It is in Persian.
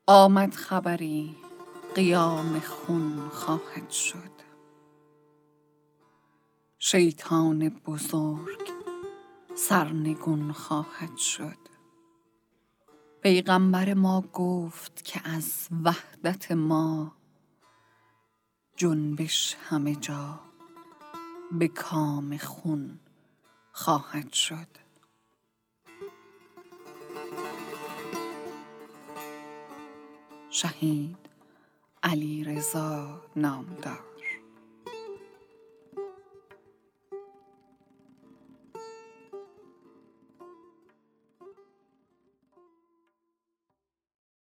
آمد خبری قیام خون خواهد شد. شیطان بزرگ سرنگون خواهد شد. پیغمبر ما گفت که از وحدت ما جنبش همه جا به کام خون خواهد شد. شهید علیرضا نامدار.